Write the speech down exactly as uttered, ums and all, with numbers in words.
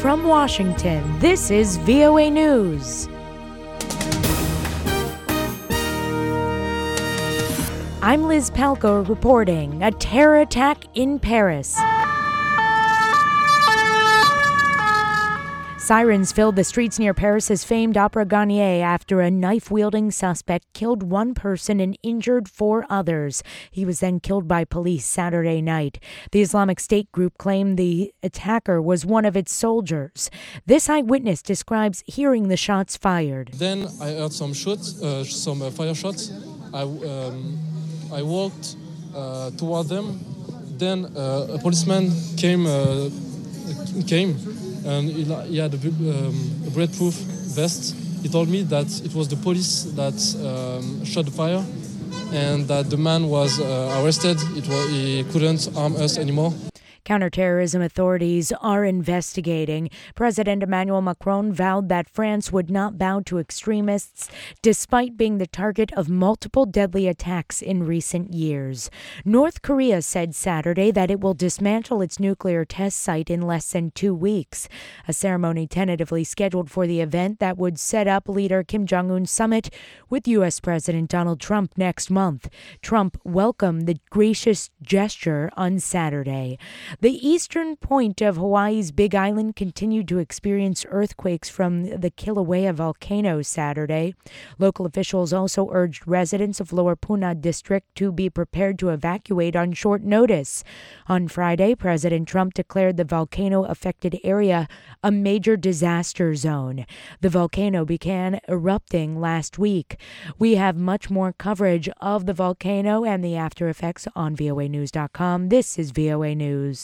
From Washington, this is V O A News. I'm Liz Palko reporting a terror attack in Paris. Sirens filled the streets near Paris's famed Opera Garnier after a knife-wielding suspect killed one person and injured four others. He was then killed by police Saturday night. The Islamic State group claimed the attacker was one of its soldiers. This eyewitness describes hearing the shots fired. Then I heard some shots, uh, some uh, fire shots. I, um, I walked uh, toward them. Then uh, a policeman came. Uh, came. And he had a, um, a bulletproof vest. He told me that it was the police that um, shot the fire and that the man was uh, arrested. It was, he couldn't harm us anymore. Counterterrorism authorities are investigating. President Emmanuel Macron vowed that France would not bow to extremists, despite being the target of multiple deadly attacks in recent years. North Korea said Saturday that it will dismantle its nuclear test site in less than two weeks. A ceremony tentatively scheduled for the event that would set up leader Kim Jong-un's summit with U S. President Donald Trump next month. Trump welcomed the gracious gesture on Saturday. The eastern point of Hawaii's Big Island continued to experience earthquakes from the Kilauea volcano Saturday. Local officials also urged residents of Lower Puna District to be prepared to evacuate on short notice. On Friday, President Trump declared the volcano-affected area a major disaster zone. The volcano began erupting last week. We have much more coverage of the volcano and the after effects on V O A news dot com. This is V O A News.